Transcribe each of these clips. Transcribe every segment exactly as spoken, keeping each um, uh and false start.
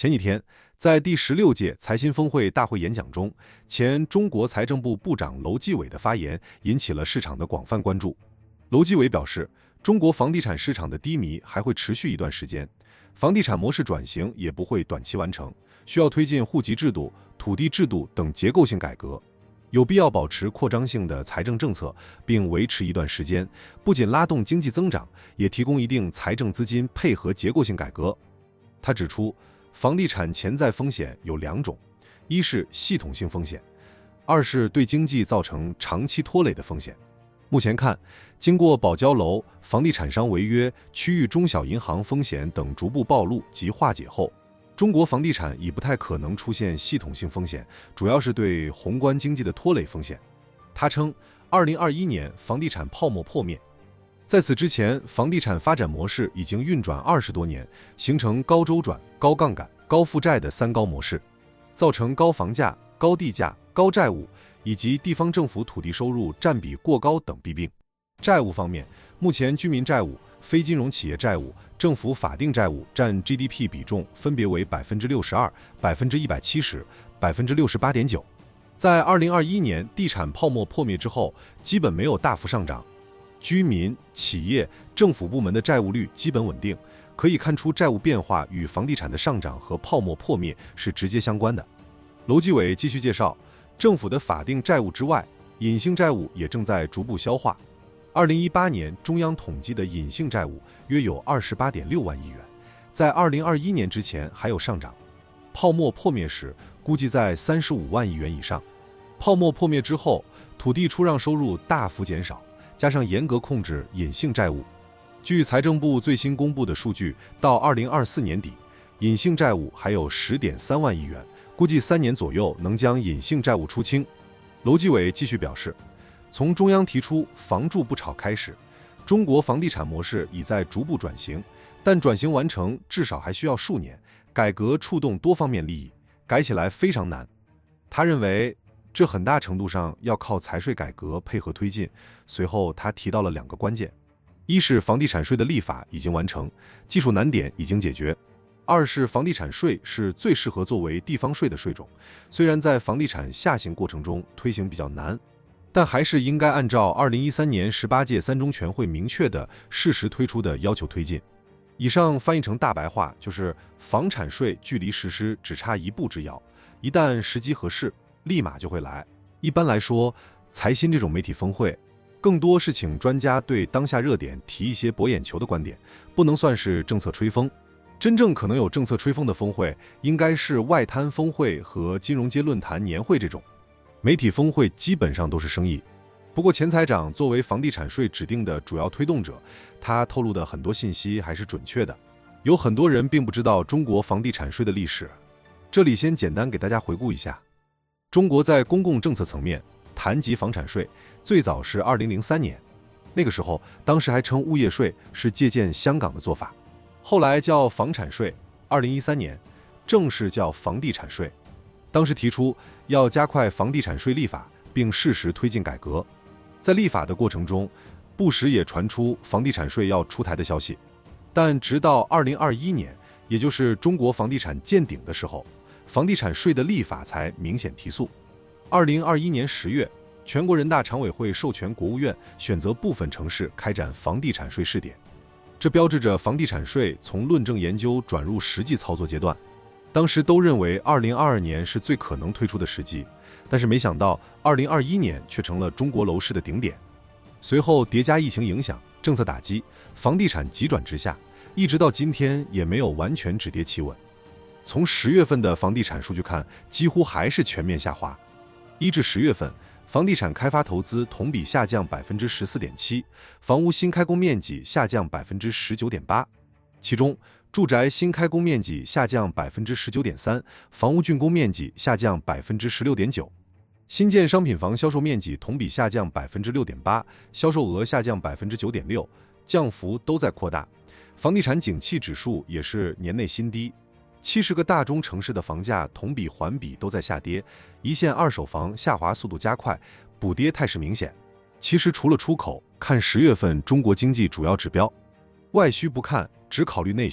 前几天，在第十六届财新峰会大会演讲中，前中国财政部部长楼继伟的发言引起了市场的广泛关注。楼继伟表示，中国房地产市场的低迷还会持续一段时间，房地产模式转型也不会短期完成，需要推进户籍制度、土地制度等结构性改革，有必要保持扩张性的财政政策，并维持一段时间，不仅拉动经济增长，也提供一定财政资金配合结构性改革。他指出，房地产潜在风险有两种，一是系统性风险，二是对经济造成长期拖累的风险。目前看，经过保交楼、房地产商违约、区域中小银行风险等逐步暴露及化解后，中国房地产已不太可能出现系统性风险，主要是对宏观经济的拖累风险。他称，二零二一年房地产泡沫破灭，在此之前，房地产发展模式已经运转二十多年，形成高周转、高杠杆、高负债的三高模式，造成高房价、高地价、高债务以及地方政府土地收入占比过高等弊病。债务方面，目前居民债务、非金融企业债务、政府法定债务占 G D P 比重分别为百分之六十二、百分之一百七十、百分之六十八点九。在二零二一年地产泡沫破灭之后，基本没有大幅上涨。居民、企业、政府部门的债务率基本稳定，可以看出债务变化与房地产的上涨和泡沫破灭是直接相关的。楼继伟继续介绍，政府的法定债务之外，隐性债务也正在逐步消化。二零一八年中央统计的隐性债务约有 二十八点六万亿元，在二零二一年之前还有上涨。泡沫破灭时估计在三十五万亿元以上。泡沫破灭之后，土地出让收入大幅减少，加上严格控制隐性债务。据财政部最新公布的数据，到二零二四年底，隐性债务还有 十点三万亿元，估计三年左右能将隐性债务出清。楼继伟继续表示，从中央提出房住不炒开始，中国房地产模式已在逐步转型，但转型完成至少还需要数年，改革触动多方面利益，改起来非常难。他认为这很大程度上要靠财税改革配合推进。随后他提到了两个关键，一是房地产税的立法已经完成，技术难点已经解决；二是房地产税是最适合作为地方税的税种，虽然在房地产下行过程中推行比较难，但还是应该按照二零一三年十八届三中全会明确的适时推出的要求推进。以上翻译成大白话就是，房产税距离实施只差一步之遥，一旦时机合适，立马就会来。一般来说，财新这种媒体峰会更多是请专家对当下热点提一些博眼球的观点，不能算是政策吹风。真正可能有政策吹风的峰会，应该是外滩峰会和金融街论坛年会这种。媒体峰会基本上都是生意。不过钱财长作为房地产税指定的主要推动者，他透露的很多信息还是准确的。有很多人并不知道中国房地产税的历史，这里先简单给大家回顾一下。中国在公共政策层面谈及房产税，最早是二零零三年，那个时候当时还称物业税，是借鉴香港的做法，后来叫房产税，二零一三年正式叫房地产税。当时提出要加快房地产税立法，并适时推进改革。在立法的过程中，不时也传出房地产税要出台的消息，但直到二零二一年，也就是中国房地产见顶的时候，房地产税的立法才明显提速。二零二一年十月，全国人大常委会授权国务院选择部分城市开展房地产税试点，这标志着房地产税从论证研究转入实际操作阶段。当时都认为二零二二年是最可能推出的时机，但是没想到二零二一年却成了中国楼市的顶点。随后叠加疫情影响、政策打击，房地产急转直下，一直到今天也没有完全止跌企稳。从十月份的房地产数据看，几乎还是全面下滑。一至十月份，房地产开发投资同比下降百分之十四点七，房屋新开工面积下降百分之十九点八，其中住宅新开工面积下降百分之十九点三，房屋竣工面积下降百分之十六点九，新建商品房销售面积同比下降百分之六点八，销售额下降百分之九点六，降幅都在扩大。房地产景气指数也是年内新低。七十个大中城市的房价同比环比都在下跌，一线二手房下滑速度加快，补跌态势明显。其实除了出口，看十月份中国经济主要指标，外需不看，只考虑内需，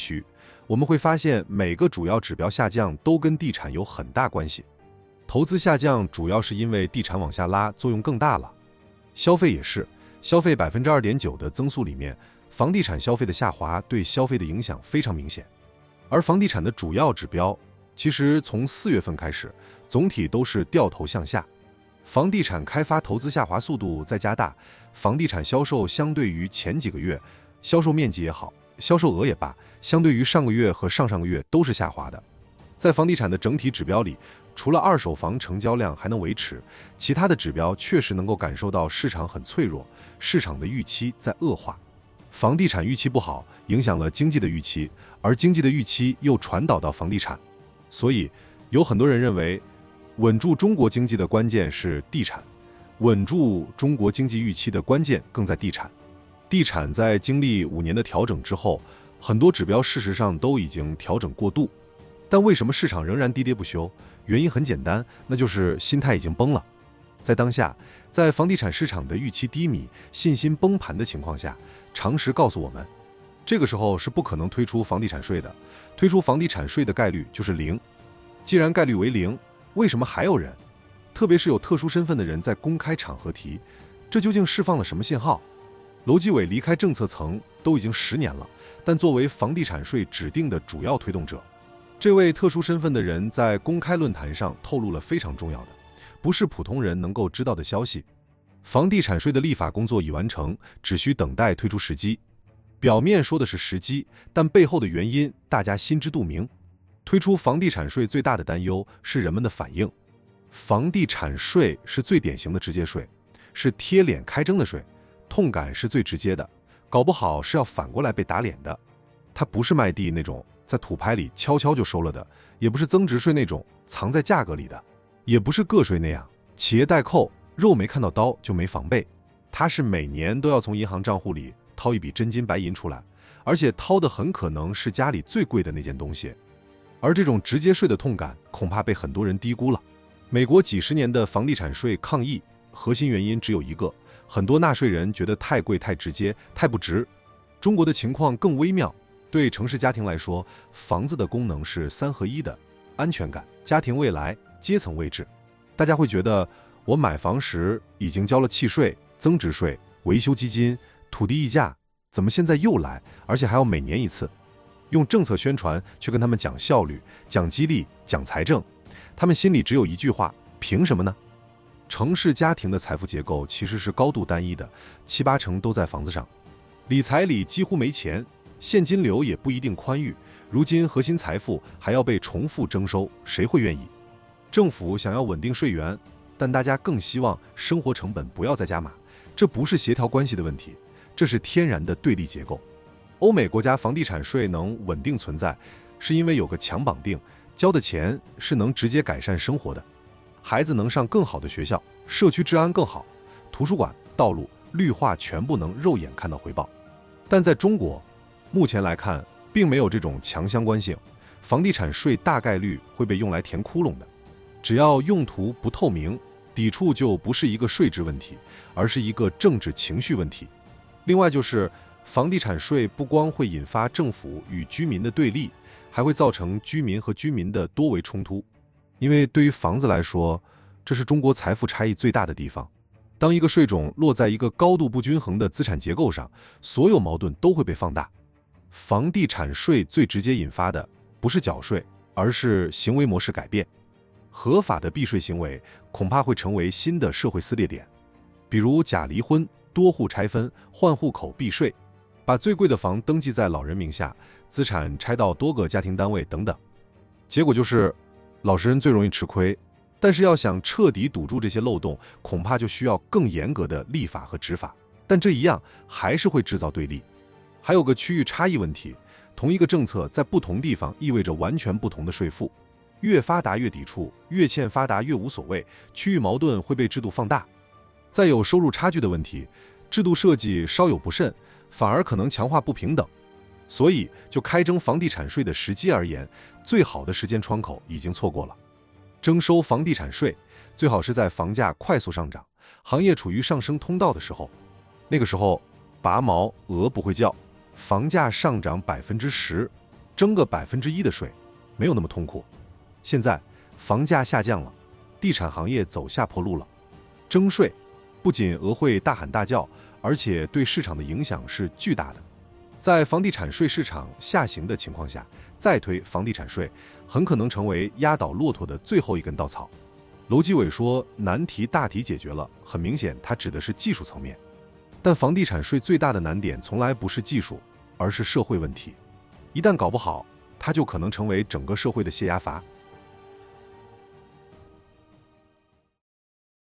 我们会发现每个主要指标下降都跟地产有很大关系。投资下降主要是因为地产往下拉作用更大了，消费也是，消费 百分之二点九 的增速里面，房地产消费的下滑对消费的影响非常明显。而房地产的主要指标，其实从四月份开始，总体都是掉头向下。房地产开发投资下滑速度在加大，房地产销售相对于前几个月，销售面积也好，销售额也罢，相对于上个月和上上个月都是下滑的。在房地产的整体指标里，除了二手房成交量还能维持，其他的指标确实能够感受到市场很脆弱，市场的预期在恶化。房地产预期不好，影响了经济的预期，而经济的预期又传导到房地产。所以，有很多人认为，稳住中国经济的关键是地产，稳住中国经济预期的关键更在地产。地产在经历五年的调整之后，很多指标事实上都已经调整过度。但为什么市场仍然低跌不休？原因很简单，那就是心态已经崩了。在当下，在房地产市场的预期低迷、信心崩盘的情况下，常识告诉我们，这个时候是不可能推出房地产税的，推出房地产税的概率就是零。既然概率为零，为什么还有人，特别是有特殊身份的人在公开场合提？这究竟释放了什么信号？楼继伟离开政策层都已经十年了，但作为房地产税指定的主要推动者，这位特殊身份的人在公开论坛上透露了非常重要的，不是普通人能够知道的消息。房地产税的立法工作已完成，只需等待推出时机。表面说的是时机，但背后的原因大家心知肚明。推出房地产税最大的担忧是人们的反应。房地产税是最典型的直接税，是贴脸开征的税，痛感是最直接的，搞不好是要反过来被打脸的。它不是卖地那种在土拍里悄悄就收了的，也不是增值税那种藏在价格里的，也不是个税那样企业代扣，肉没看到刀就没防备。它是每年都要从银行账户里掏一笔真金白银出来，而且掏的很可能是家里最贵的那件东西。而这种直接税的痛感恐怕被很多人低估了。美国几十年的房地产税抗议，核心原因只有一个，很多纳税人觉得太贵、太直接、太不值。中国的情况更微妙，对城市家庭来说，房子的功能是三合一的，安全感、家庭未来、阶层位置。大家会觉得，我买房时已经交了契税、增值税、维修基金、土地溢价，怎么现在又来，而且还要每年一次？用政策宣传去跟他们讲效率、讲激励、讲财政，他们心里只有一句话：凭什么呢？城市家庭的财富结构其实是高度单一的，七八成都在房子上，理财里几乎没钱，现金流也不一定宽裕。如今核心财富还要被重复征收，谁会愿意？政府想要稳定税源，但大家更希望生活成本不要再加码，这不是协调关系的问题，这是天然的对立结构。欧美国家房地产税能稳定存在，是因为有个强绑定，交的钱是能直接改善生活的，孩子能上更好的学校，社区治安更好，图书馆、道路、绿化全部能肉眼看到回报。但在中国，目前来看，并没有这种强相关性，房地产税大概率会被用来填窟窿的。只要用途不透明，抵触就不是一个税制问题，而是一个政治情绪问题。另外就是房地产税不光会引发政府与居民的对立，还会造成居民和居民的多维冲突。因为对于房子来说，这是中国财富差异最大的地方。当一个税种落在一个高度不均衡的资产结构上，所有矛盾都会被放大。房地产税最直接引发的不是缴税，而是行为模式改变。合法的避税行为恐怕会成为新的社会撕裂点，比如假离婚、多户拆分、换户口避税，把最贵的房登记在老人名下，资产拆到多个家庭单位等等。结果就是老实人最容易吃亏，但是要想彻底堵住这些漏洞，恐怕就需要更严格的立法和执法，但这一样还是会制造对立。还有个区域差异问题，同一个政策在不同地方意味着完全不同的税负，越发达越抵触，越欠发达越无所谓，区域矛盾会被制度放大。再有收入差距的问题，制度设计稍有不慎，反而可能强化不平等。所以就开征房地产税的时机而言，最好的时间窗口已经错过了。征收房地产税最好是在房价快速上涨、行业处于上升通道的时候，那个时候拔毛鹅不会叫，房价上涨百分之十， 征个百分之一的税，没有那么痛苦。现在房价下降了，地产行业走下坡路了，征税不仅额会大喊大叫，而且对市场的影响是巨大的。在房地产税市场下行的情况下，再推房地产税，很可能成为压倒骆驼的最后一根稻草。楼继伟说，难题大体解决了，很明显，他指的是技术层面。但房地产税最大的难点从来不是技术，而是社会问题。一旦搞不好，它就可能成为整个社会的泄压阀，